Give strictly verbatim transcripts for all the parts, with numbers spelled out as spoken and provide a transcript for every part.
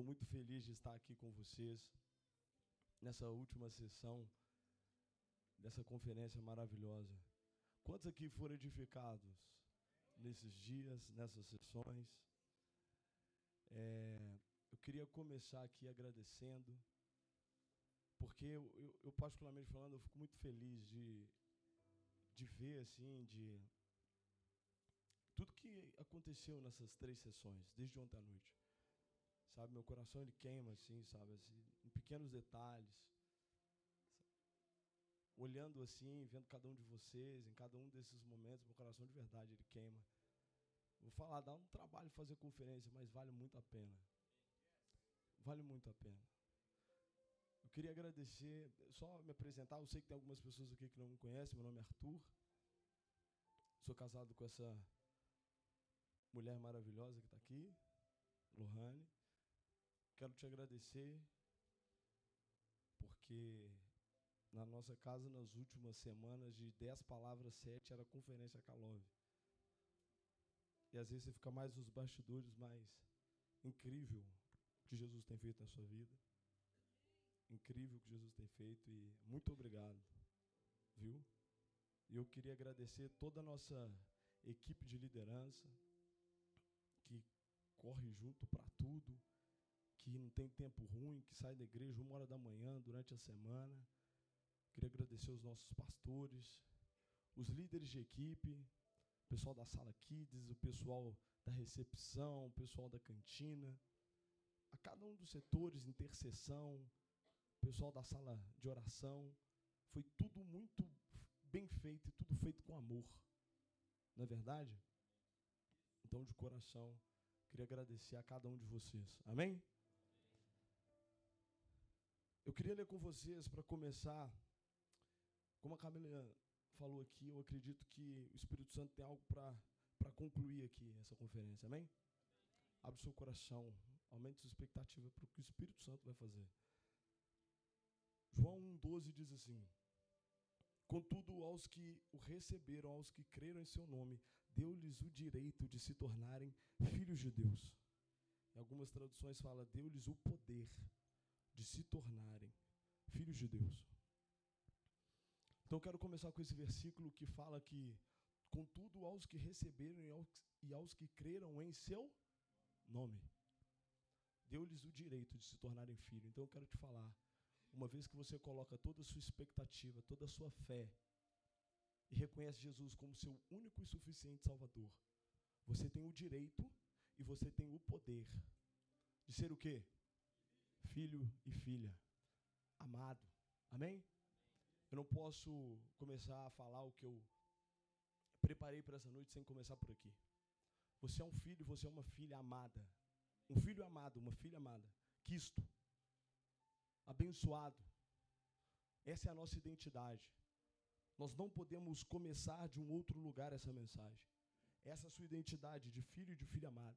Estou muito feliz de estar aqui com vocês nessa última sessão dessa conferência maravilhosa. Quantos aqui foram edificados nesses dias, nessas sessões? É, eu queria começar aqui agradecendo, porque eu, eu, eu, particularmente falando, eu fico muito feliz de, de ver, assim, de tudo que aconteceu nessas três sessões, desde ontem à noite. Sabe, meu coração ele queima, assim, sabe, assim, em pequenos detalhes. Olhando assim, vendo cada um de vocês, em cada um desses momentos, meu coração de verdade ele queima. Vou falar, dá um trabalho fazer conferência, mas vale muito a pena. Vale muito a pena. Eu queria agradecer, só me apresentar, eu sei que tem algumas pessoas aqui que não me conhecem, meu nome é Arthur. Sou casado com essa mulher maravilhosa que está aqui, Lohane. Quero te agradecer, porque na nossa casa, nas últimas semanas, de dez palavras, sete era conferência Calove. E às vezes você fica mais nos bastidores, mas incrível o que Jesus tem feito na sua vida. Incrível o que Jesus tem feito e muito obrigado, viu? E eu queria agradecer toda a nossa equipe de liderança, que corre junto para tudo, que não tem tempo ruim, que sai da igreja uma hora da manhã durante a semana. Queria agradecer os nossos pastores, os líderes de equipe, o pessoal da sala Kids, o pessoal da recepção, o pessoal da cantina, a cada um dos setores, intercessão, o pessoal da sala de oração. Foi tudo muito bem feito e tudo feito com amor. Não é verdade? Então, de coração, queria agradecer a cada um de vocês. Amém? Eu queria ler com vocês, para começar, como a Camila falou aqui, eu acredito que o Espírito Santo tem algo para concluir aqui essa conferência. Amém? Abre o seu coração, aumente sua expectativa para o que o Espírito Santo vai fazer. João um, doze diz assim: contudo, aos que o receberam, aos que creram em seu nome, deu-lhes o direito de se tornarem filhos de Deus. Em algumas traduções fala, deu-lhes o poder de se tornarem filhos de Deus. Então eu quero começar com esse versículo que fala que, contudo, aos que receberam e aos, e aos que creram em seu nome, deu-lhes o direito de se tornarem filhos. Então eu quero te falar, uma vez que você coloca toda a sua expectativa, toda a sua fé, e reconhece Jesus como seu único e suficiente Salvador, você tem o direito e você tem o poder de ser o quê? Filho e filha, amado. Amém? Eu não posso começar a falar o que eu preparei para essa noite sem começar por aqui. Você é um filho, você é uma filha amada. Um filho amado, uma filha amada. Quisto. Abençoado. Essa é a nossa identidade. Nós não podemos começar de um outro lugar essa mensagem. Essa é a sua identidade de filho e de filha amada.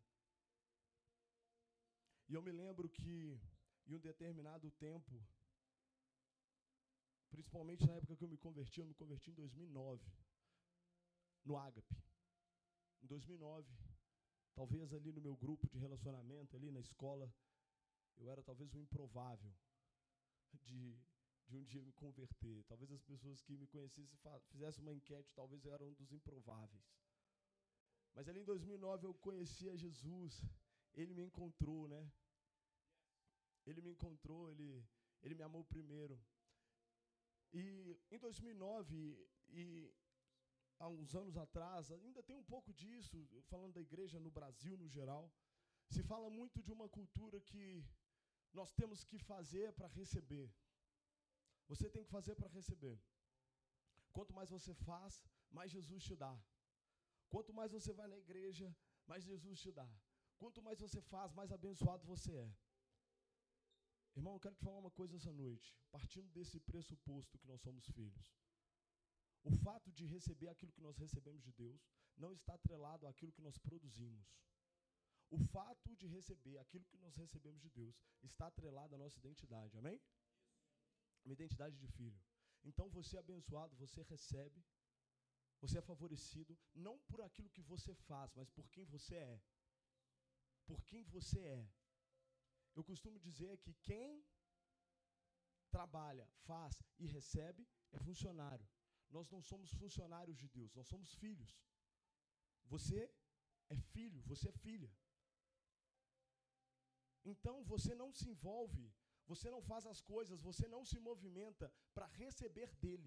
E eu me lembro que em um determinado tempo, principalmente na época que eu me converti, eu me converti em dois mil e nove, no Ágape. Em dois mil e nove, talvez ali no meu grupo de relacionamento, ali na escola, eu era talvez um improvável de, de um dia me converter. Talvez as pessoas que me conhecessem fizessem uma enquete, talvez eu era um dos improváveis. Mas ali em dois mil e nove eu conheci a Jesus, Ele me encontrou, né? Ele me encontrou, Ele, ele me amou primeiro. E em dois mil e nove, e há uns anos atrás, ainda tem um pouco disso, falando da igreja no Brasil no geral, se fala muito de uma cultura que nós temos que fazer para receber. Você tem que fazer para receber. Quanto mais você faz, mais Jesus te dá. Quanto mais você vai na igreja, mais Jesus te dá. Quanto mais você faz, mais abençoado você é. Irmão, eu quero te falar uma coisa essa noite, partindo desse pressuposto que nós somos filhos. O fato de receber aquilo que nós recebemos de Deus não está atrelado àquilo que nós produzimos. O fato de receber aquilo que nós recebemos de Deus está atrelado à nossa identidade, amém? Uma identidade de filho. Então você é abençoado, você recebe, você é favorecido, não por aquilo que você faz, mas por quem você é. Por quem você é. Eu costumo dizer que quem trabalha, faz e recebe é funcionário. Nós não somos funcionários de Deus, nós somos filhos. Você é filho, você é filha. Então você não se envolve, você não faz as coisas, você não se movimenta para receber dele.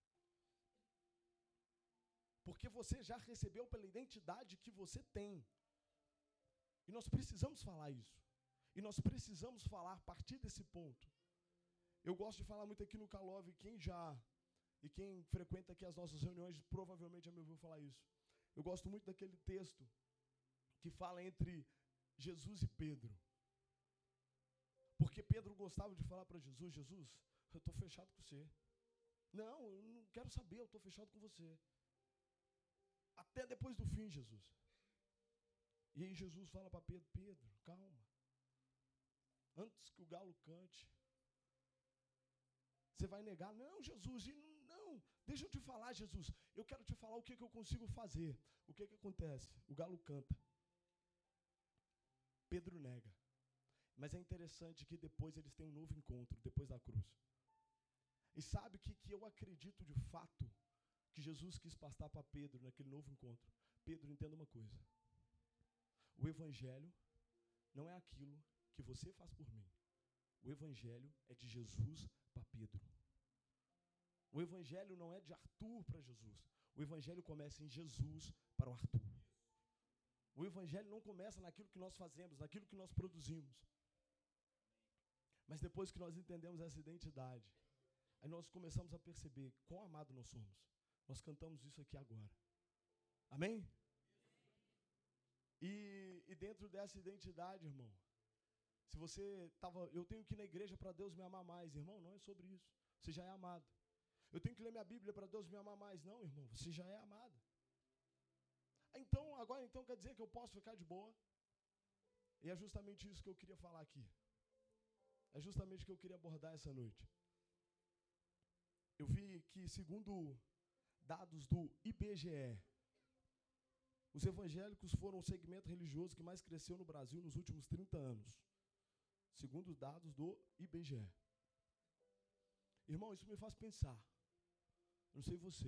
Porque você já recebeu pela identidade que você tem. E nós precisamos falar isso. E nós precisamos falar a partir desse ponto. Eu gosto de falar muito aqui no Calove, quem já, e quem frequenta aqui as nossas reuniões, provavelmente já me ouviu falar isso. Eu gosto muito daquele texto que fala entre Jesus e Pedro. Porque Pedro gostava de falar para Jesus, Jesus, eu estou fechado com você. Não, eu não quero saber, eu estou fechado com você. Até depois do fim, Jesus. E aí Jesus fala para Pedro, Pedro, calma. Antes que o galo cante, você vai negar? Não, Jesus, e não, não, deixa eu te falar, Jesus. Eu quero te falar o que, que eu consigo fazer. O que, que acontece? O galo canta. Pedro nega. Mas é interessante que depois eles têm um novo encontro, depois da cruz. E sabe o que, que eu acredito de fato que Jesus quis passar para Pedro naquele novo encontro? Pedro, entenda uma coisa. O evangelho não é aquilo que você faz por mim. O evangelho é de Jesus para Pedro. O evangelho não é de Arthur para Jesus. O evangelho começa em Jesus para o Arthur. O evangelho não começa naquilo que nós fazemos, naquilo que nós produzimos. Mas depois que nós entendemos essa identidade, aí nós começamos a perceber quão amado nós somos. Nós cantamos isso aqui agora. Amém? E, e dentro dessa identidade, irmão, se você estava, eu tenho que ir na igreja para Deus me amar mais, irmão, não é sobre isso. Você já é amado. Eu tenho que ler minha Bíblia para Deus me amar mais, não, irmão, você já é amado. Então, agora então quer dizer que eu posso ficar de boa? E é justamente isso que eu queria falar aqui. É justamente o que eu queria abordar essa noite. Eu vi que, segundo dados do I B G E, os evangélicos foram o segmento religioso que mais cresceu no Brasil nos últimos trinta anos. Segundo os dados do I B G E. Irmão, isso me faz pensar. Não sei você.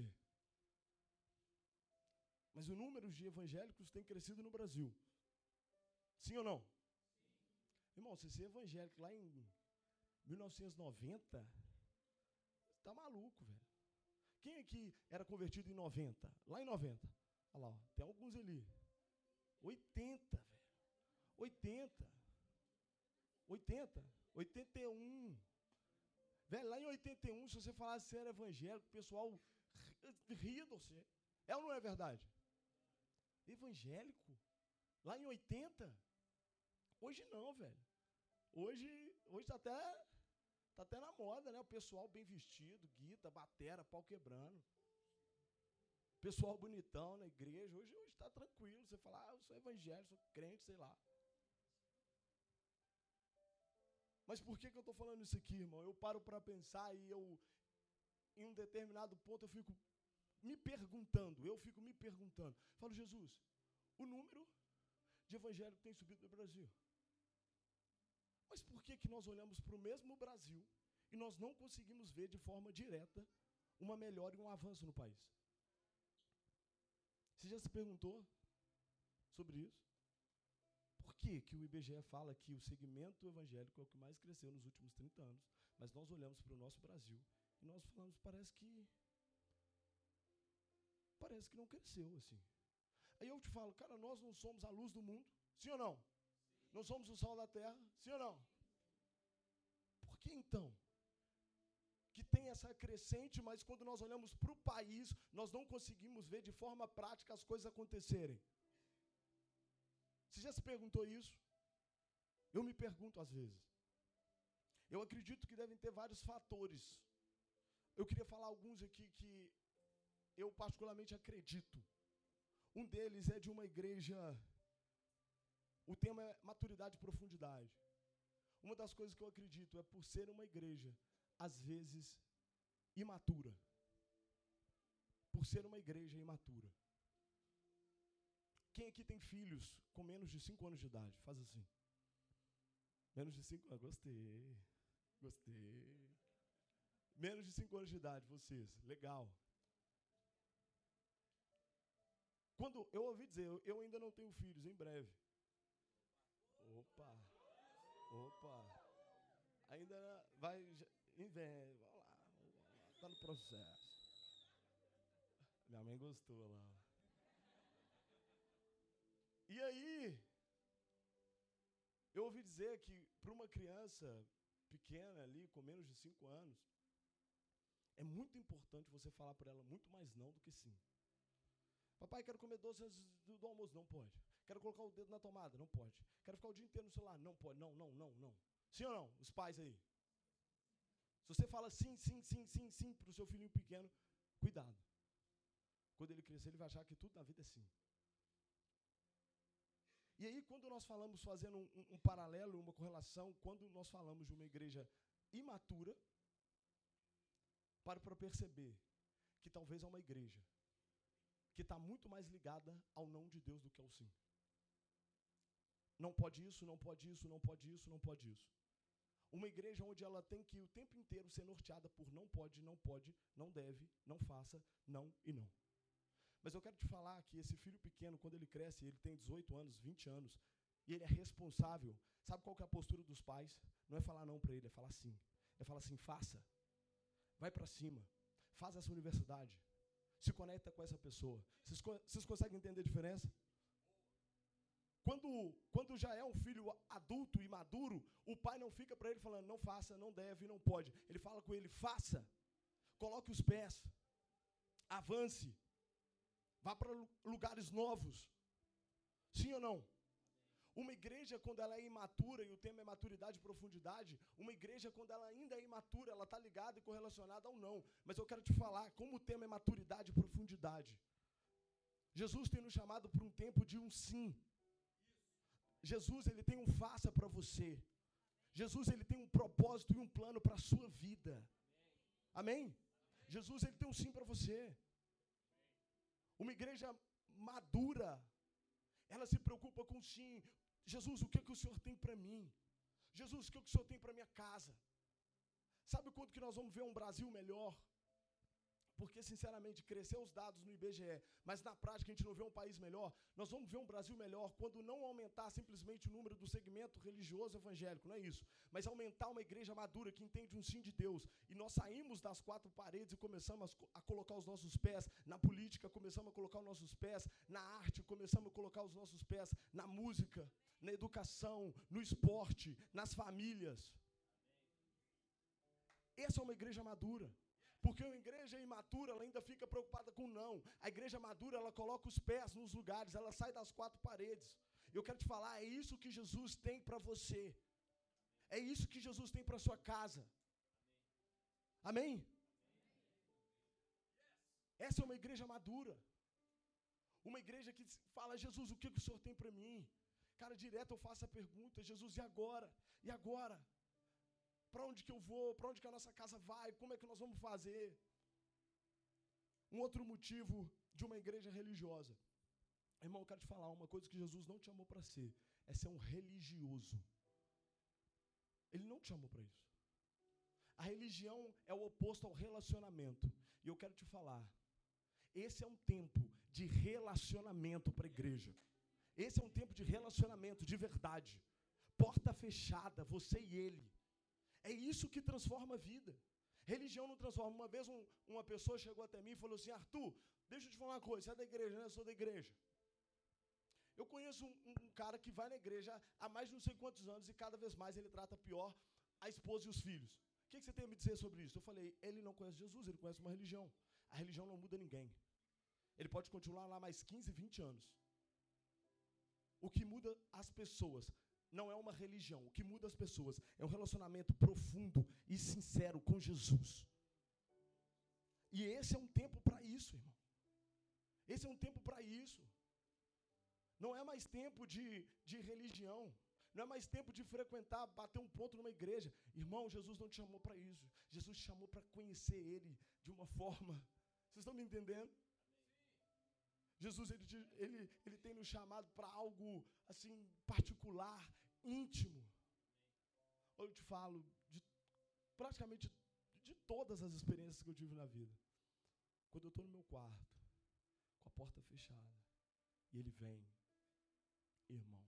Mas o número de evangélicos tem crescido no Brasil. Sim ou não? Irmão, você ser evangélico lá em mil novecentos e noventa, tá maluco, velho. Quem aqui era convertido em noventa? Lá em noventa. Olha lá, ó, tem alguns ali. oitenta, velho. oitenta. oitenta. oitenta e um. Velho, lá em oitenta e um, se você falasse que você era evangélico, o pessoal ria de você. É ou não é verdade? Evangélico? Lá em oitenta? Hoje não, velho. Hoje, hoje tá até, tá até na moda, né? O pessoal bem vestido, guita, batera, pau quebrando. Pessoal bonitão na igreja. Hoje, hoje tá tranquilo. Você fala, ah, eu sou evangélico, sou crente, sei lá. Mas por que que eu estou falando isso aqui, irmão? Eu paro para pensar e eu, em um determinado ponto, eu fico me perguntando, eu fico me perguntando. Falo, Jesus, o número de evangélicos tem subido no Brasil. Mas por que que nós olhamos para o mesmo Brasil e nós não conseguimos ver de forma direta uma melhora e um avanço no país? Você já se perguntou sobre isso? Por que que o I B G E fala que o segmento evangélico é o que mais cresceu nos últimos trinta anos, mas nós olhamos para o nosso Brasil e nós falamos, parece que parece que não cresceu assim. Aí eu te falo, cara, nós não somos a luz do mundo, sim ou não? Sim. Não somos o sol da terra, sim ou não? Por que então que tem essa crescente, mas quando nós olhamos para o país, nós não conseguimos ver de forma prática as coisas acontecerem? Você já se perguntou isso? Eu me pergunto às vezes. Eu acredito que devem ter vários fatores. Eu queria falar alguns aqui que eu particularmente acredito. Um deles é de uma igreja, o tema é maturidade e profundidade. Uma das coisas que eu acredito é por ser uma igreja, às vezes, imatura. Por ser uma igreja imatura. Quem aqui tem filhos com menos de cinco anos de idade? Faz assim. Menos de cinco anos, gostei. Gostei. Menos de cinco anos de idade, vocês. Legal. Quando eu ouvi dizer, eu, eu ainda não tenho filhos, em breve. Opa. Opa. Ainda vai. Vem, vai lá. Está no processo. Minha mãe gostou lá. E aí, eu ouvi dizer que para uma criança pequena ali, com menos de cinco anos, é muito importante você falar para ela muito mais não do que sim. Papai, quero comer doce antes do, do almoço. Não pode. Quero colocar o dedo na tomada. Não pode. Quero ficar o dia inteiro no celular. Não pode. Não, não, não, não. Sim ou não? Os pais aí. Se você fala sim, sim, sim, sim, sim para o seu filhinho pequeno, cuidado. Quando ele crescer, ele vai achar que tudo na vida é sim. E aí, quando nós falamos, fazendo um, um, um paralelo, uma correlação, quando nós falamos de uma igreja imatura, para para perceber que talvez é uma igreja que está muito mais ligada ao não de Deus do que ao sim. Não pode isso, não pode isso, não pode isso, não pode isso. Uma igreja onde ela tem que o tempo inteiro ser norteada por não pode, não pode, não deve, não faça, não e não. Mas eu quero te falar que esse filho pequeno, quando ele cresce, ele tem dezoito anos, vinte anos, e ele é responsável. Sabe qual que é a postura dos pais? Não é falar não para ele, é falar sim. É falar assim, faça. Vai para cima. Faz essa universidade. Se conecta com essa pessoa. Vocês, vocês conseguem entender a diferença? Quando, quando já é um filho adulto e maduro, o pai não fica para ele falando, não faça, não deve, não pode. Ele fala com ele, faça. Coloque os pés. Avance. Vá para lugares novos. Sim ou não? Uma igreja, quando ela é imatura, e o tema é maturidade e profundidade, uma igreja, quando ela ainda é imatura, ela está ligada e correlacionada ao não. Mas eu quero te falar, como o tema é maturidade e profundidade, Jesus tem nos chamado para um tempo de um sim. Jesus, ele tem um faça para você. Jesus, ele tem um propósito e um plano para a sua vida. Amém? Jesus, ele tem um sim para você. Uma igreja madura, ela se preocupa com sim. Jesus, o que, é que o Senhor tem para mim? Jesus, o que, é que o Senhor tem para minha casa? Sabe quando que nós vamos ver um Brasil melhor? Porque, sinceramente, crescer os dados no I B G E, mas na prática a gente não vê um país melhor. Nós vamos ver um Brasil melhor quando não aumentar simplesmente o número do segmento religioso evangélico, não é isso. Mas aumentar uma igreja madura que entende um sim de Deus. E nós saímos das quatro paredes e começamos a colocar os nossos pés na política, começamos a colocar os nossos pés na arte, começamos a colocar os nossos pés na música, na educação, no esporte, nas famílias. Essa é uma igreja madura. Porque a igreja imatura, ela ainda fica preocupada com não. A igreja madura, ela coloca os pés nos lugares, ela sai das quatro paredes. Eu quero te falar, é isso que Jesus tem para você. É isso que Jesus tem para sua casa. Amém? Essa é uma igreja madura. Uma igreja que fala, Jesus, o que, que o Senhor tem para mim? Cara, direto eu faço a pergunta, Jesus, e agora? E agora? Para onde que eu vou? Para onde que a nossa casa vai? Como é que nós vamos fazer? Um outro motivo de uma igreja religiosa. Irmão, eu quero te falar uma coisa que Jesus não te chamou para ser. É ser um religioso. Ele não te chamou para isso. A religião é o oposto ao relacionamento. E eu quero te falar. Esse é um tempo de relacionamento para a igreja. Esse é um tempo de relacionamento, de verdade. Porta fechada, você e ele. É isso que transforma a vida. Religião não transforma. Uma vez um, uma pessoa chegou até mim e falou assim, Arthur, deixa eu te falar uma coisa, você é da igreja, né? Eu sou da igreja. Eu conheço um, um, um cara que vai na igreja há mais de não sei quantos anos e cada vez mais ele trata pior a esposa e os filhos. O que, que você tem a me dizer sobre isso? Eu falei, ele não conhece Jesus, ele conhece uma religião. A religião não muda ninguém. Ele pode continuar lá mais quinze, vinte anos. O que muda as pessoas não é uma religião. O que muda as pessoas é um relacionamento profundo e sincero com Jesus. E esse é um tempo para isso, irmão. Esse é um tempo para isso. Não é mais tempo de, de religião. Não é mais tempo de frequentar, bater um ponto numa igreja. Irmão, Jesus não te chamou para isso. Jesus te chamou para conhecer Ele de uma forma... Vocês estão me entendendo? Jesus, ele, ele, ele tem nos chamado para algo, assim, particular, íntimo. te falo de praticamente de todas as experiências que eu tive na vida. Quando eu estou no meu quarto, com a porta fechada, e ele vem, irmão,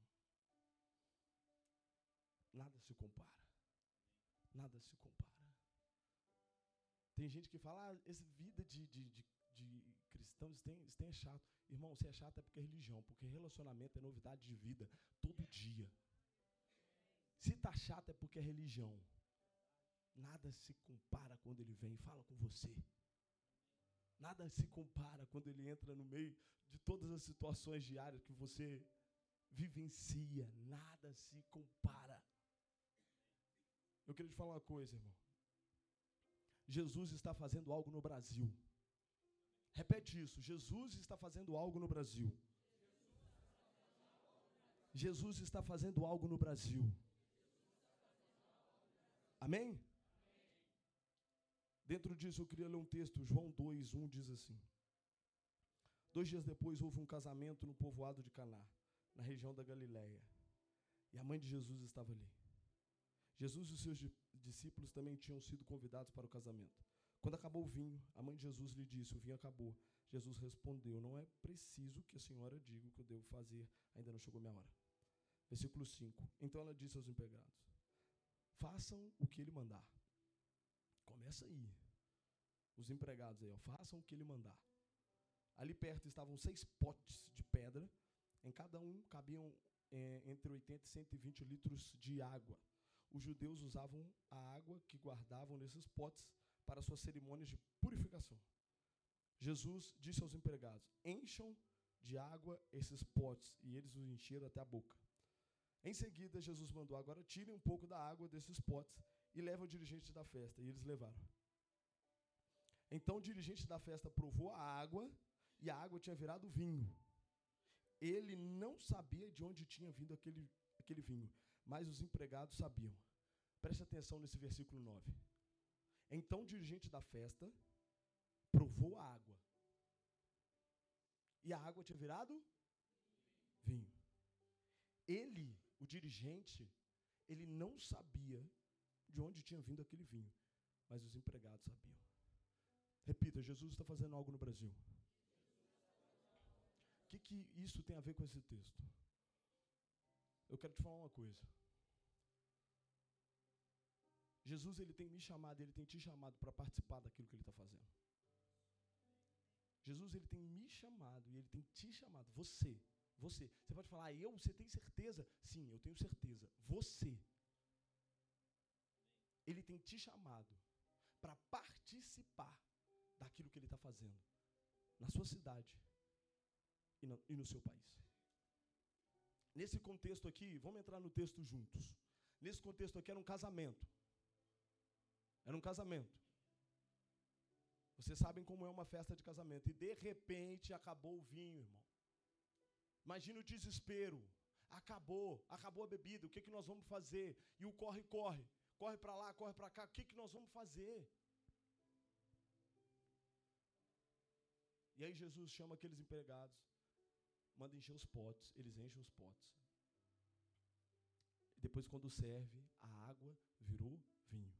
nada se compara. Nada se compara. Tem gente que fala, ah, essa vida de, de, de, de cristão, isso tem, isso tem é chato. Irmão, se é chato é porque é religião, porque relacionamento é novidade de vida, todo dia. Se está chato é porque é religião. Nada se compara quando ele vem e fala com você. Nada se compara quando ele entra no meio de todas as situações diárias que você vivencia. Nada se compara. Eu queria te falar uma coisa, irmão. Jesus está fazendo algo no Brasil. Repete isso. Jesus está fazendo algo no Brasil. Jesus está fazendo algo no Brasil. Amém? Dentro disso eu queria ler um texto, João dois, um diz assim: Dois dias depois houve um casamento no povoado de Caná, na região da Galileia, e a mãe de Jesus estava ali. Jesus e os seus discípulos também tinham sido convidados para o casamento. Quando acabou o vinho, a mãe de Jesus lhe disse: o vinho acabou. Jesus respondeu: não é preciso que a senhora diga o que eu devo fazer, ainda não chegou minha hora. Versículo cinco. Então ela disse aos empregados: façam o que ele mandar. Começa aí. Os empregados aí, ó, façam o que ele mandar. Ali perto estavam seis potes de pedra. Em cada um cabiam é, entre oitenta e cento e vinte litros de água. Os judeus usavam a água que guardavam nesses potes para suas cerimônias de purificação. Jesus disse aos empregados: encham de água esses potes, e eles os encheram até a boca. Em seguida, Jesus mandou: agora tirem um pouco da água desses potes e levem ao dirigente da festa, e eles levaram. Então o dirigente da festa provou a água, e a água tinha virado vinho. Ele não sabia de onde tinha vindo aquele, aquele vinho, mas os empregados sabiam. Preste atenção nesse versículo nove. Então o dirigente da festa provou a água, e a água tinha virado vinho. Ele, o dirigente, ele não sabia de onde tinha vindo aquele vinho, mas os empregados sabiam. Repita: Jesus está fazendo algo no Brasil. O que, que isso tem a ver com esse texto? Eu quero te falar uma coisa. Jesus, ele tem me chamado, ele tem te chamado para participar daquilo que ele está fazendo. Jesus, ele tem me chamado e ele tem te chamado. Você, você. Você pode falar: eu? Você tem certeza? Sim, eu tenho certeza. Você. Ele tem te chamado para participar daquilo que ele está fazendo na sua cidade e no, e no seu país. Nesse contexto aqui, vamos entrar no texto juntos. Nesse contexto aqui era um casamento. Era um casamento. Vocês sabem como é uma festa de casamento. E de repente acabou o vinho, irmão. Imagina o desespero. Acabou, acabou a bebida. O que, que nós vamos fazer? E o corre, corre. Corre para lá, corre para cá. O que, que nós vamos fazer? E aí Jesus chama aqueles empregados, manda encher os potes. Eles enchem os potes. E depois, quando serve, a água virou vinho.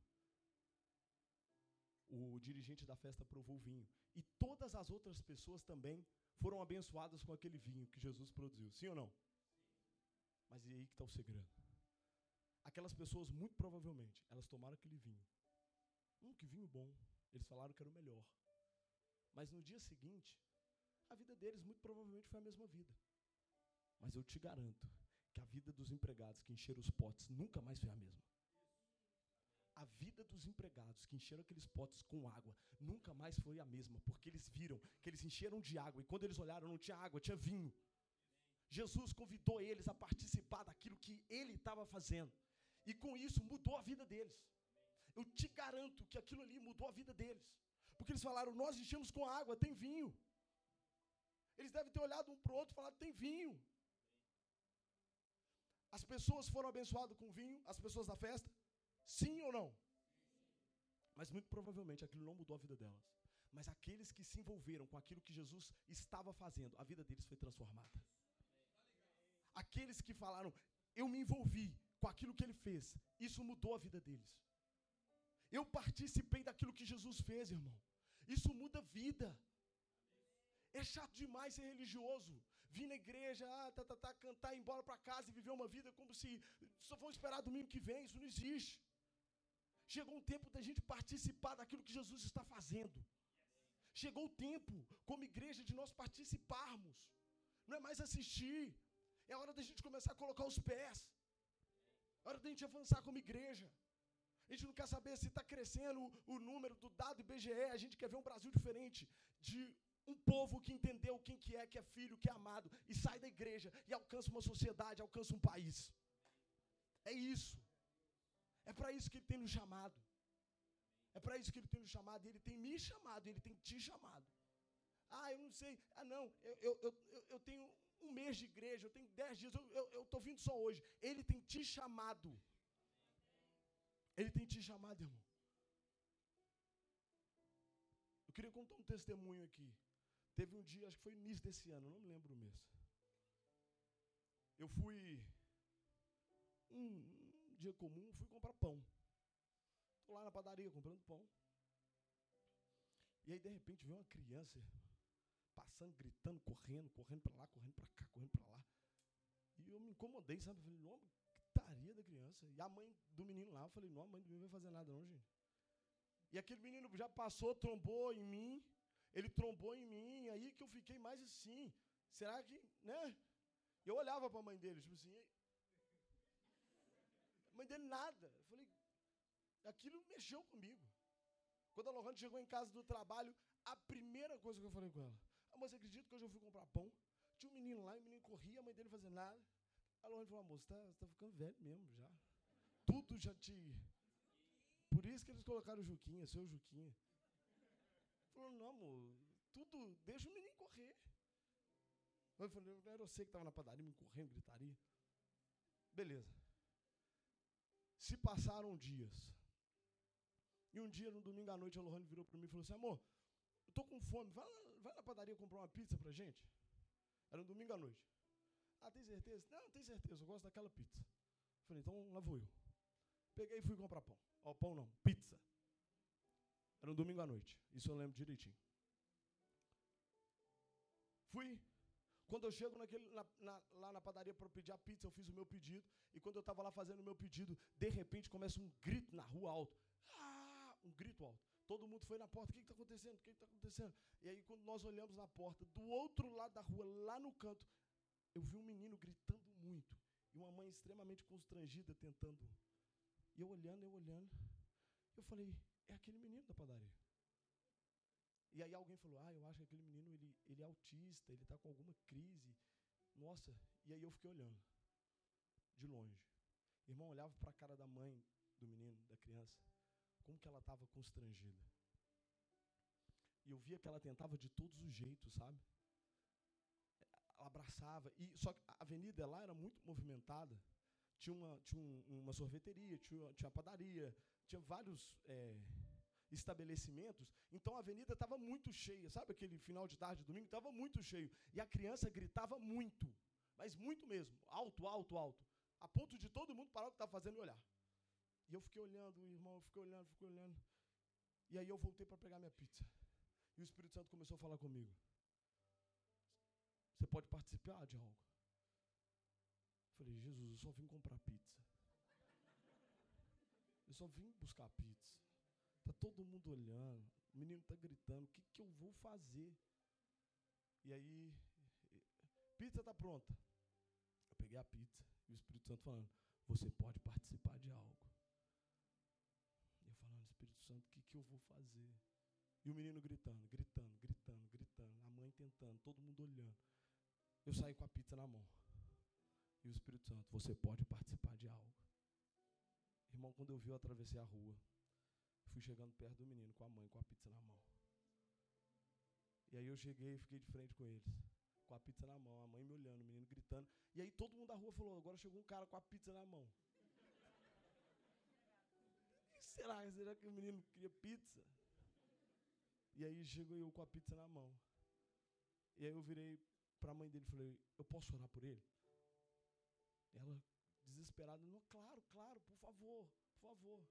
O dirigente da festa provou o vinho. E todas as outras pessoas também foram abençoadas com aquele vinho que Jesus produziu. Sim ou não? Mas e aí que está o segredo. Aquelas pessoas, muito provavelmente, elas tomaram aquele vinho. Hum, que vinho bom. Eles falaram que era o melhor. Mas no dia seguinte, a vida deles muito provavelmente foi a mesma vida. Mas eu te garanto que a vida dos empregados que encheram os potes nunca mais foi a mesma. A vida dos empregados que encheram aqueles potes com água nunca mais foi a mesma, porque eles viram que eles encheram de água, e quando eles olharam não tinha água, tinha vinho. Jesus convidou eles a participar daquilo que ele estava fazendo, e com isso mudou a vida deles. Eu te garanto que aquilo ali mudou a vida deles, porque eles falaram: nós enchemos com água, tem vinho. Eles devem ter olhado um para o outro e falado: tem vinho. As pessoas foram abençoadas com vinho, as pessoas da festa? Sim ou não? Mas muito provavelmente aquilo não mudou a vida delas. Mas aqueles que se envolveram com aquilo que Jesus estava fazendo, a vida deles foi transformada. Aqueles que falaram: eu me envolvi com aquilo que ele fez, isso mudou a vida deles. Eu participei daquilo que Jesus fez, irmão. Isso muda a vida. É chato demais ser religioso. Vir na igreja, ah, tá, tá, tá, cantar, ir embora para casa e viver uma vida como se só vão esperar domingo que vem. Isso não existe. Chegou um tempo da gente participar daquilo que Jesus está fazendo. Chegou o tempo, como igreja, de nós participarmos. Não é mais assistir. É hora da gente começar a colocar os pés. É hora da gente avançar como igreja. A gente não quer saber se está crescendo o, o número do dado I B G E. A gente quer ver um Brasil diferente. De um povo que entendeu quem que é, que é filho, que é amado. E sai da igreja e alcança uma sociedade, alcança um país. É isso. É para isso que ele tem nos chamado. É para isso que ele tem nos chamado. E ele tem me chamado, ele tem te chamado. Ah, eu não sei. Ah, não, eu, eu, eu, eu tenho um mês de igreja, eu tenho dez dias, eu estou vindo só hoje. Ele tem te chamado. Ele tem te chamado, irmão. Eu queria contar um testemunho aqui. Teve um dia, acho que foi no início desse ano, não me lembro o mês. Eu fui, um, um dia comum, fui comprar pão. Estou lá na padaria comprando pão. E aí, de repente, veio uma criança passando, gritando, correndo, correndo para lá, correndo para cá, correndo para lá. E eu me incomodei, sabe? Eu falei, não, gritaria da criança. E a mãe do menino lá, eu falei, não, a mãe do menino não vai fazer nada não, gente. E aquele menino já passou, trombou em mim, ele trombou em mim, e aí que eu fiquei mais assim, será que, né? Eu olhava para a mãe dele, tipo assim, a mãe dele nada. Eu falei, aquilo mexeu comigo. Quando a Lohane chegou em casa do trabalho, a primeira coisa que eu falei com ela, ah, mas você acredita que hoje eu fui comprar pão? Tinha um menino lá, e o menino corria, a mãe dele fazia nada. A Lohane falou, amor, você está tá ficando velho mesmo já. Tudo já te... Por isso que eles colocaram o Juquinha, seu Juquinha. Falou, não, amor, tudo, deixa o menino correr. Eu falei, não era você que estava na padaria, me correndo, gritaria. Beleza. Se passaram dias. E um dia, no domingo à noite, a Lohane virou para mim e falou assim, amor, eu tô com fome, vai, lá, vai na padaria comprar uma pizza pra gente? Era um domingo à noite. Ah, tem certeza? Não, tem certeza, eu gosto daquela pizza. Falei, então lá vou eu. Peguei e fui comprar pão. Ó, pão não, pizza. Era um domingo à noite, isso eu lembro direitinho. Fui. Quando eu chego naquele, na, na, lá na padaria para pedir a pizza, eu fiz o meu pedido. E quando eu estava lá fazendo o meu pedido, de repente começa um grito na rua alto. Ah, um grito alto. Todo mundo foi na porta. O que está acontecendo? O que está acontecendo? E aí, quando nós olhamos na porta, do outro lado da rua, lá no canto, eu vi um menino gritando muito. E uma mãe extremamente constrangida tentando. E eu olhando, eu olhando. Eu falei, é aquele menino da padaria. E aí alguém falou, ah, eu acho que aquele menino, ele, ele é autista, ele está com alguma crise. Nossa, e aí eu fiquei olhando, de longe. O irmão olhava para a cara da mãe do menino, da criança, como que ela estava constrangida. E eu via que ela tentava de todos os jeitos, sabe? Ela abraçava. E, só que a avenida lá era muito movimentada. Tinha uma, tinha um, uma sorveteria, tinha, tinha uma padaria, tinha vários... É, estabelecimentos, então a avenida estava muito cheia, sabe aquele final de tarde, domingo, estava muito cheio, e a criança gritava muito, mas muito mesmo, alto, alto, alto, a ponto de todo mundo parar o que estava fazendo e olhar. E eu fiquei olhando, o irmão, eu fiquei olhando, fiquei olhando, e aí eu voltei para pegar minha pizza, e o Espírito Santo começou a falar comigo. Você pode participar de algo? Eu falei, Jesus, eu só vim comprar pizza. Eu só vim buscar pizza. Está todo mundo olhando, o menino está gritando, o que, que eu vou fazer? E aí, pizza está pronta. Eu peguei a pizza e o Espírito Santo falando, você pode participar de algo. E eu falando, Espírito Santo, o que, que eu vou fazer? E o menino gritando, gritando, gritando, gritando, a mãe tentando, todo mundo olhando. Eu saí com a pizza na mão. E o Espírito Santo, você pode participar de algo. Irmão, quando eu vi, eu atravessei a rua. Fui chegando perto do menino com a mãe, com a pizza na mão. E aí eu cheguei e fiquei de frente com eles, com a pizza na mão, a mãe me olhando, o menino gritando. E aí todo mundo da rua falou, agora chegou um cara com a pizza na mão. E será? Será que o menino queria pizza? E aí chegou eu com a pizza na mão. E aí eu virei para a mãe dele e falei, eu posso orar por ele? Ela desesperado. Não, claro, claro, por favor, por favor.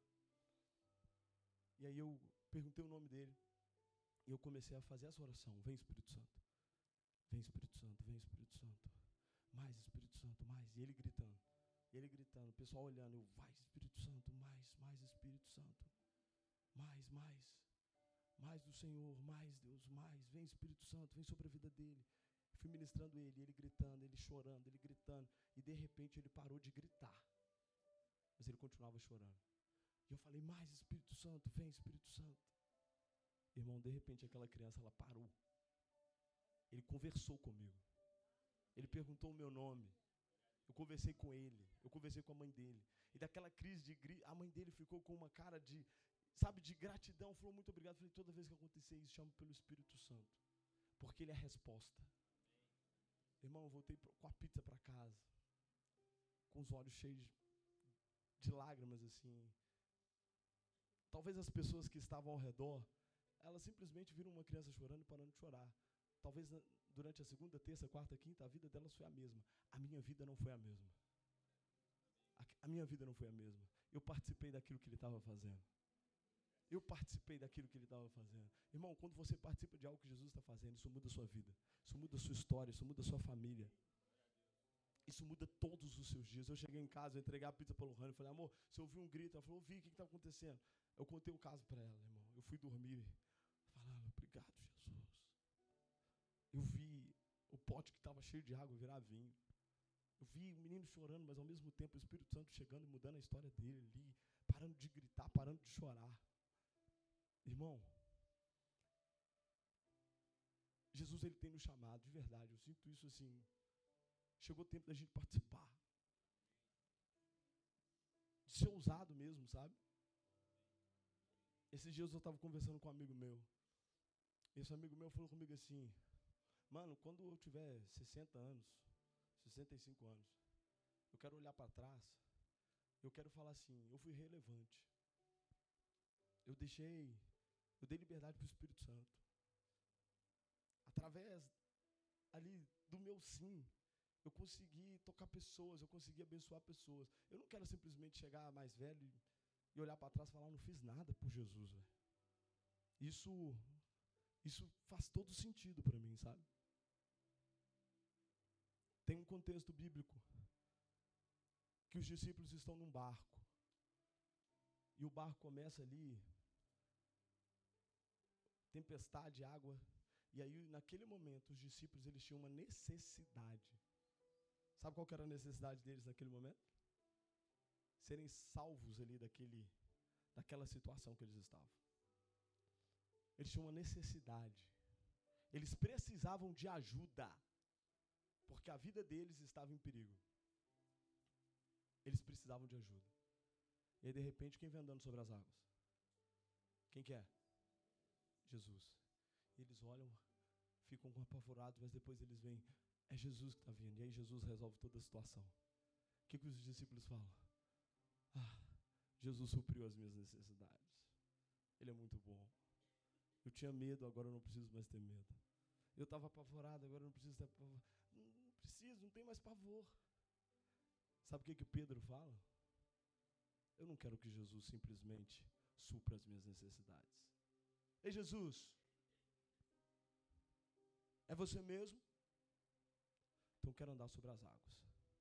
E aí eu perguntei o nome dele. E eu comecei a fazer essa oração. Vem, Espírito Santo. Vem, Espírito Santo, vem, Espírito Santo. Mais, Espírito Santo, mais. E ele gritando. E ele gritando. O pessoal olhando. Eu, vai, Espírito Santo, mais, mais, Espírito Santo. Mais, mais. Mais do Senhor, mais, Deus, mais. Vem, Espírito Santo, vem sobre a vida dele. Fui ministrando ele, ele gritando, ele chorando, ele gritando. E de repente ele parou de gritar. Mas ele continuava chorando. E eu falei, mais, Espírito Santo, vem, Espírito Santo. Irmão, de repente aquela criança, ela parou. Ele conversou comigo. Ele perguntou o meu nome. Eu conversei com ele. Eu conversei com a mãe dele. E daquela crise de grito, a mãe dele ficou com uma cara de, sabe, de gratidão. Falou, muito obrigado. Eu falei, toda vez que acontecer isso, chamo pelo Espírito Santo. Porque ele é a resposta. Irmão, eu voltei com a pizza para casa. Com os olhos cheios de lágrimas, assim. Talvez as pessoas que estavam ao redor, elas simplesmente viram uma criança chorando e parando de chorar. Talvez durante a segunda, terça, quarta, quinta, a vida delas foi a mesma. A minha vida não foi a mesma. A, a minha vida não foi a mesma. Eu participei daquilo que ele estava fazendo. Eu participei daquilo que ele estava fazendo. Irmão, quando você participa de algo que Jesus está fazendo, isso muda a sua vida. Isso muda a sua história, isso muda a sua família. Isso muda todos os seus dias. Eu cheguei em casa, eu entreguei a pizza para o Lohane, falei, amor, você ouviu um grito? Ela falou, ouvi, o que está acontecendo? Eu contei o caso para ela, irmão. Eu fui dormir falando, obrigado, Jesus. Eu vi o pote que estava cheio de água virar vinho. Eu vi o menino chorando, mas ao mesmo tempo o Espírito Santo chegando e mudando a história dele ali, parando de gritar, parando de chorar. Irmão, Jesus, ele tem nos chamado, de verdade, eu sinto isso assim. Chegou o tempo da gente participar. De ser ousado mesmo, sabe? Esses dias eu estava conversando com um amigo meu. Esse amigo meu falou comigo assim, mano, quando eu tiver sessenta anos, sessenta e cinco anos, eu quero olhar para trás, eu quero falar assim, eu fui relevante. Eu deixei, eu dei liberdade para o Espírito Santo. Através ali do meu sim, eu consegui tocar pessoas, eu consegui abençoar pessoas. Eu não quero simplesmente chegar mais velho e, e olhar para trás e falar, não fiz nada por Jesus, velho. Isso, isso faz todo sentido para mim, sabe? Tem um contexto bíblico que os discípulos estão num barco. E o barco começa ali, tempestade, água. E aí, naquele momento, os discípulos eles tinham uma necessidade. Sabe qual que era a necessidade deles naquele momento? Serem salvos ali daquele, daquela situação que eles estavam. Eles tinham uma necessidade. Eles precisavam de ajuda. Porque a vida deles estava em perigo. Eles precisavam de ajuda. E aí, de repente, quem vem andando sobre as águas? Quem que é? Jesus. Eles olham, ficam apavorados, mas depois eles veem, é Jesus que está vindo. E aí Jesus resolve toda a situação. O que, que os discípulos falam? Ah, Jesus supriu as minhas necessidades. Ele é muito bom. Eu tinha medo, agora eu não preciso mais ter medo. Eu estava apavorado, agora eu não preciso ter pavor. Não, não preciso, não tem mais pavor. Sabe o que, que Pedro fala? Eu não quero que Jesus simplesmente supra as minhas necessidades. Ei, Jesus, é você mesmo? Então quero andar sobre as águas.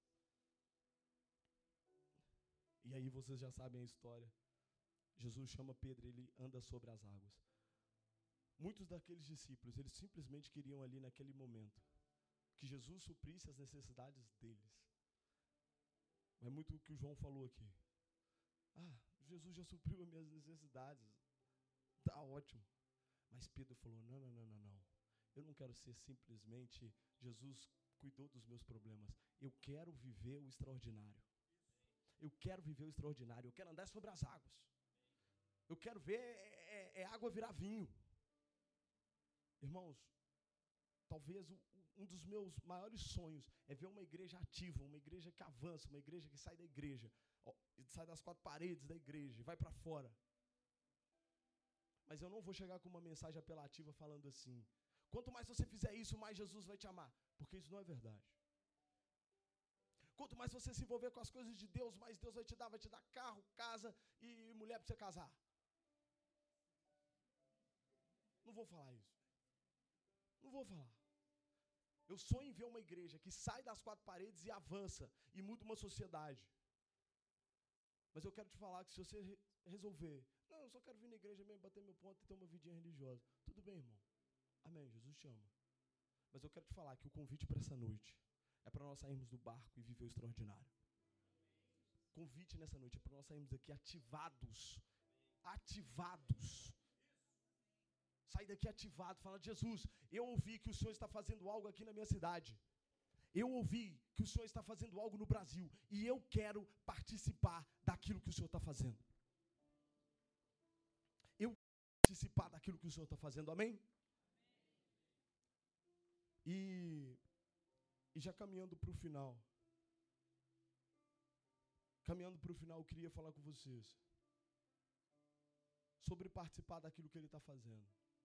E aí vocês já sabem a história. Jesus chama Pedro e ele anda sobre as águas. Muitos daqueles discípulos, eles simplesmente queriam ali naquele momento que Jesus suprisse as necessidades deles. É muito o que o João falou aqui. Ah, Jesus já supriu as minhas necessidades. Tá ótimo. Mas Pedro falou, não, não, não, não, não. Eu não quero ser simplesmente, Jesus cuidou dos meus problemas. Eu quero viver o extraordinário. Eu quero viver o extraordinário. Eu quero andar sobre as águas. Eu quero ver é, é água virar vinho. Irmãos, talvez o, um dos meus maiores sonhos é ver uma igreja ativa, uma igreja que avança, uma igreja que sai da igreja, ó, sai das quatro paredes da igreja e vai para fora. Mas eu não vou chegar com uma mensagem apelativa falando assim, quanto mais você fizer isso, mais Jesus vai te amar. Porque isso não é verdade. Quanto mais você se envolver com as coisas de Deus, mais Deus vai te dar, vai te dar carro, casa e mulher para você casar. Não vou falar isso. Não vou falar. Eu sonho em ver uma igreja que sai das quatro paredes e avança e muda uma sociedade. Mas eu quero te falar que se você resolver, não, eu só quero vir na igreja mesmo, bater meu ponto e ter uma vidinha religiosa. Tudo bem, irmão. Amém, Jesus te ama. Mas eu quero te falar que o convite para essa noite é para nós sairmos do barco e viver o extraordinário. Convite nessa noite é para nós sairmos daqui ativados. Ativados. Sair daqui ativado, falando: Jesus, eu ouvi que o Senhor está fazendo algo aqui na minha cidade. Eu ouvi que o Senhor está fazendo algo no Brasil. E eu quero participar daquilo que o Senhor está fazendo. Eu quero participar daquilo que o Senhor está fazendo. Amém? E, e já caminhando para o final. Caminhando para o final, eu queria falar com vocês sobre participar daquilo que Ele está fazendo.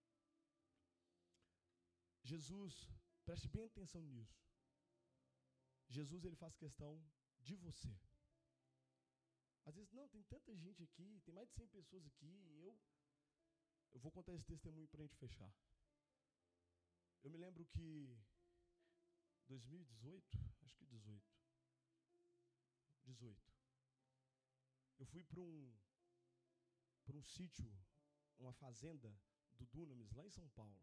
Jesus, preste bem atenção nisso. Jesus, Ele faz questão de você. Às vezes, não, tem tanta gente aqui, tem mais de cem pessoas aqui, eu, eu vou contar esse testemunho para a gente fechar. Eu me lembro que dois mil e dezoito, acho que dezoito, dezoito, eu fui para um, para um sítio, uma fazenda do Dunamis, lá em São Paulo.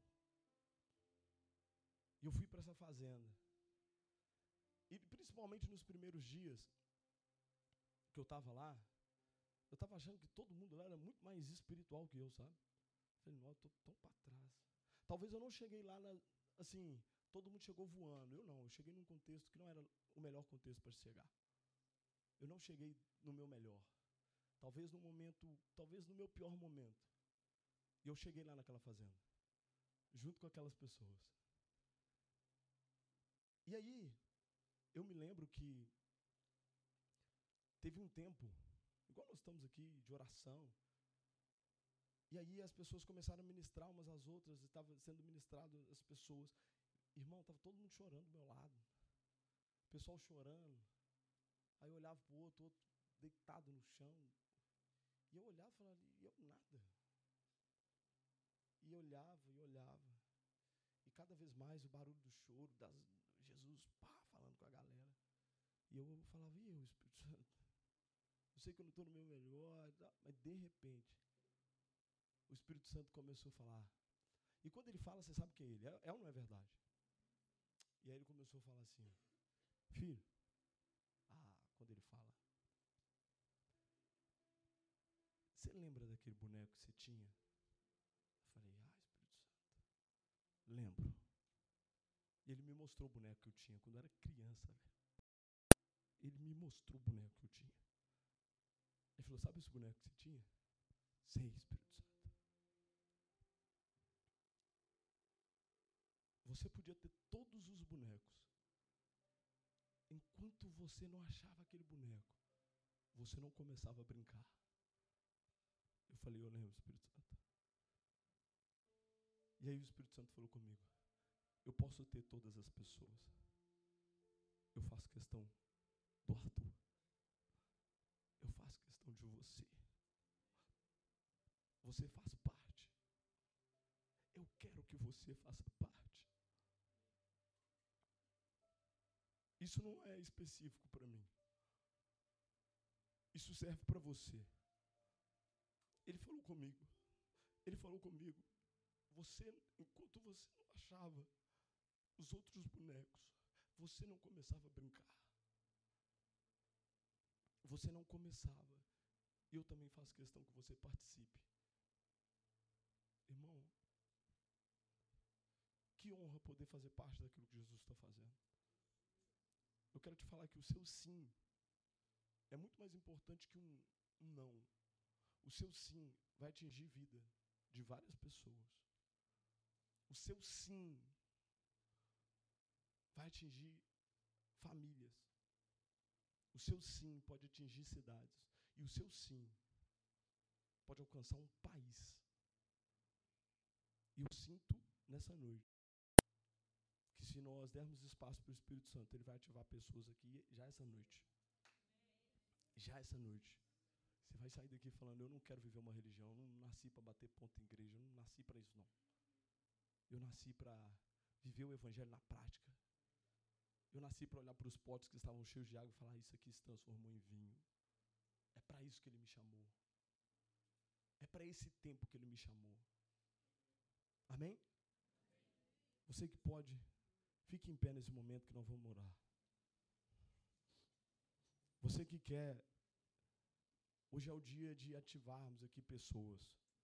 E eu fui para essa fazenda. E principalmente nos primeiros dias que eu estava lá, eu estava achando que todo mundo lá era muito mais espiritual que eu, sabe? Falei, não, eu estou tão para trás. Talvez eu não cheguei lá, na, assim, todo mundo chegou voando. Eu não, eu cheguei num contexto que não era o melhor contexto para chegar. Eu não cheguei no meu melhor. Talvez no momento, talvez no meu pior momento. E eu cheguei lá naquela fazenda, junto com aquelas pessoas. E aí, eu me lembro que teve um tempo, igual nós estamos aqui, de oração, e aí as pessoas começaram a ministrar umas às outras, estava sendo ministrado as pessoas. Irmão, estava todo mundo chorando do meu lado, o pessoal chorando, aí eu olhava para o outro, outro deitado no chão, e eu olhava e falava, e eu nada. E olhava, e olhava, e cada vez mais o barulho do choro, das, Jesus, pá, falando com a galera. E eu falava, e eu, Espírito Santo? Eu sei que eu não estou no meu melhor, mas de repente, o Espírito Santo começou a falar. E quando ele fala, você sabe que é ele, é, é ou não é verdade? E aí ele começou a falar assim, filho, ah, quando ele fala, você lembra daquele boneco que você tinha? Eu falei, ah, Espírito Santo, lembro. E ele me mostrou o boneco que eu tinha quando eu era criança, velho. Ele me mostrou o boneco que eu tinha. Ele falou, sabe esse boneco que você tinha? Sei, Espírito Santo. Você podia ter todos os bonecos. Enquanto você não achava aquele boneco, você não começava a brincar. Eu falei, eu lembro, Espírito Santo. E aí o Espírito Santo falou comigo, eu posso ter todas as pessoas. Eu faço questão do Arthur. Eu faço questão de você. Você faz parte. Eu quero que você faça parte. Isso não é específico para mim. Isso serve para você. Ele falou comigo. Ele falou comigo. Você, enquanto você não achava os outros bonecos, você não começava a brincar. Você não começava. E eu também faço questão que você participe. Irmão, que honra poder fazer parte daquilo que Jesus está fazendo. Eu quero te falar que o seu sim é muito mais importante que um, um não. O seu sim vai atingir vida de várias pessoas. O seu sim vai atingir famílias. O seu sim pode atingir cidades. E o seu sim pode alcançar um país. E eu sinto nessa noite que se nós dermos espaço para o Espírito Santo, ele vai ativar pessoas aqui já essa noite. Já essa noite. Você vai sair daqui falando, eu não quero viver uma religião, eu não nasci para bater ponto em igreja, eu não nasci para isso não. Eu nasci para viver o evangelho na prática. Eu nasci para olhar para os potes que estavam cheios de água e falar, isso aqui se transformou em vinho. É para isso que ele me chamou. É para esse tempo que ele me chamou. Amém? Você que pode, fique em pé nesse momento que nós vamos orar. Você que quer, hoje é o dia de ativarmos aqui pessoas.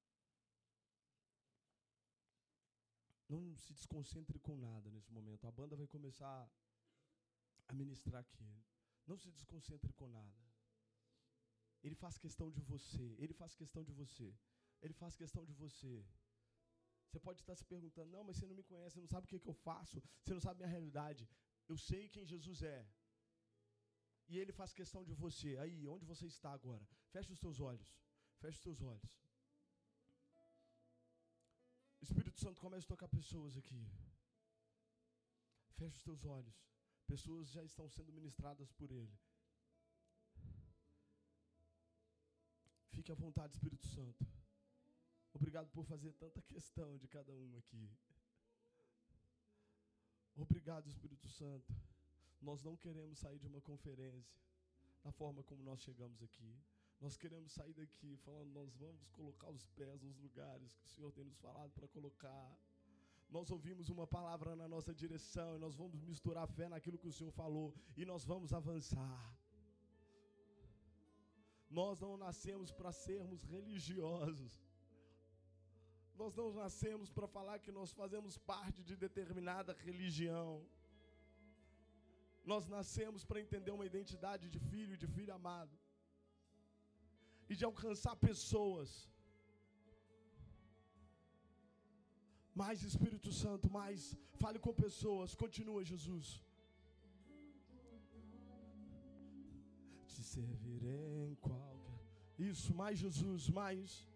Não se desconcentre com nada nesse momento. A banda vai começar a ministrar aqui. Não se desconcentre com nada. Ele faz questão de você. Ele faz questão de você. Ele faz questão de você. Você pode estar se perguntando, não, mas você não me conhece, você não sabe o que, que eu faço, você não sabe a minha realidade. Eu sei quem Jesus é. E ele faz questão de você. Aí, onde você está agora? Feche os teus olhos. Feche os teus olhos. O Espírito Santo começa a tocar pessoas aqui. Feche os teus olhos. Pessoas já estão sendo ministradas por ele. Fique à vontade, Espírito Santo. Obrigado por fazer tanta questão de cada um aqui. Obrigado, Espírito Santo. Nós não queremos sair de uma conferência da forma como nós chegamos aqui. Nós queremos sair daqui falando, nós vamos colocar os pés nos lugares que o Senhor tem nos falado para colocar. Nós ouvimos uma palavra na nossa direção e nós vamos misturar fé naquilo que o Senhor falou e nós vamos avançar. Nós não nascemos para sermos religiosos. Nós não nascemos para falar que nós fazemos parte de determinada religião. Nós nascemos para entender uma identidade de filho e de filho amado. E de alcançar pessoas. Mais Espírito Santo, mais fale com pessoas. Continua, Jesus. Te servirei em qualquer. Isso, mais Jesus, mais.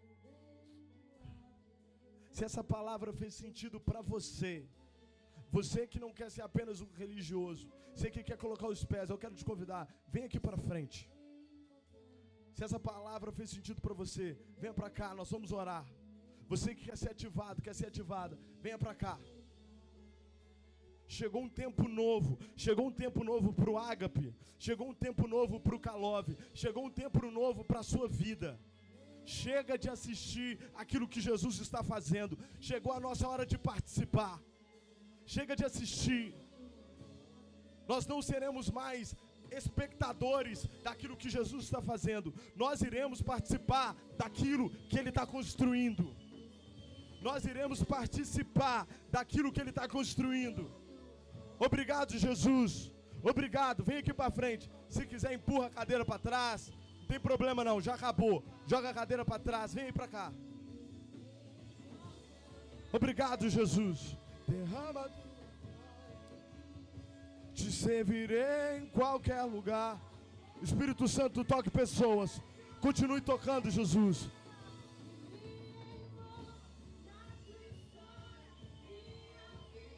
Se essa palavra fez sentido para você, você que não quer ser apenas um religioso, você que quer colocar os pés, eu quero te convidar, vem aqui para frente. Se essa palavra fez sentido para você, venha para cá, nós vamos orar. Você que quer ser ativado, quer ser ativada, venha para cá. Chegou um tempo novo, chegou um tempo novo para o Ágape, chegou um tempo novo para o Calove, chegou um tempo novo para a sua vida. Chega de assistir aquilo que Jesus está fazendo. Chegou a nossa hora de participar. Chega de assistir. Nós não seremos mais espectadores daquilo que Jesus está fazendo. Nós iremos participar daquilo que Ele está construindo. Nós iremos participar daquilo que Ele está construindo. Obrigado, Jesus. Obrigado. Vem aqui para frente. Se quiser, empurra a cadeira para trás. Não tem problema não, já acabou. Joga a cadeira para trás. Vem aí para cá. Obrigado, Jesus. Derrama. Te servirei em qualquer lugar. Espírito Santo, toque pessoas. Continue tocando, Jesus.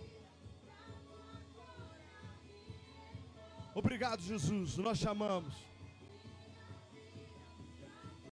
Obrigado, Jesus. Nós chamamos.